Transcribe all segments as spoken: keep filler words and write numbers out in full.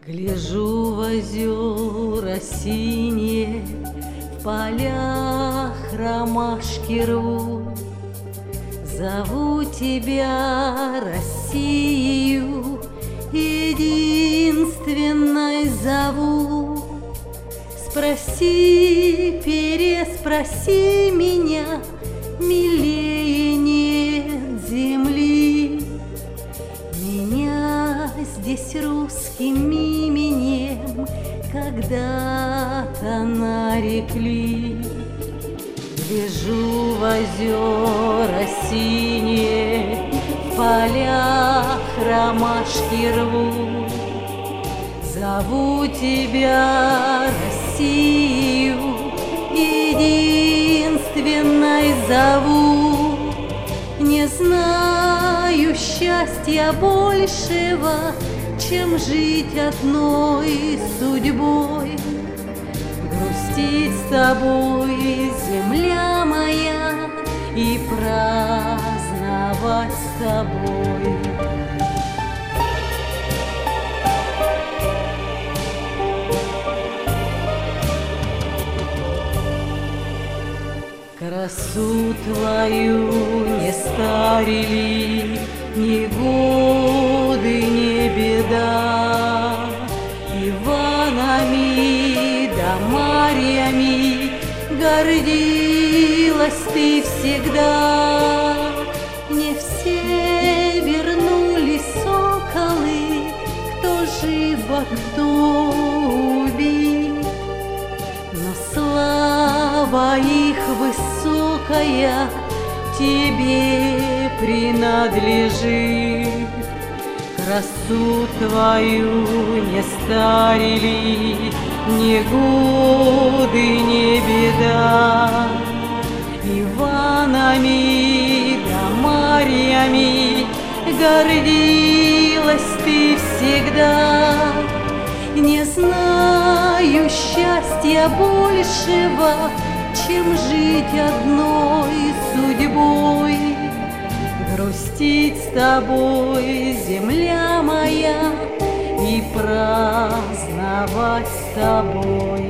Гляжу в озера синие, в полях ромашки рвут. Зову тебя, Россию, единственной зову. Спроси, переспроси меня, милее нет земли. Меня здесь русским именем когда-то нарекли. Гляжу в озера синие, в полях ромашки рвут. Зову тебя, Россию, единственной зову. Не знаю счастья большего, чем жить одной судьбой. Грустить с тобой, земля моя, и праздновать с тобой. Красу твою не старили ни годы, ни беда. Иванами да Марьями гордилась ты всегда. Не все вернулись соколы, кто жив, а кто убит. Но слава их высокая тебе принадлежит. Красу твою не старили ни годы, ни беда. Иванами да Марьями гордилась ты всегда. Не знаю счастья большего, чем жить одной судьбой. Грустить с тобой, земля моя, и праздновать с тобой.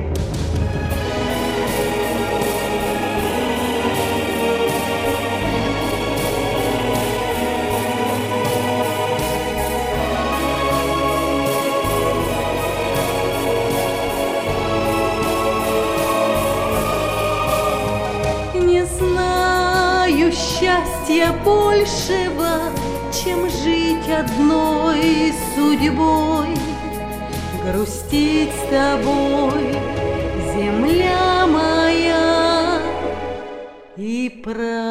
Счастья большего, чем жить одной судьбой. Грустить с тобой, земля моя, и праздновать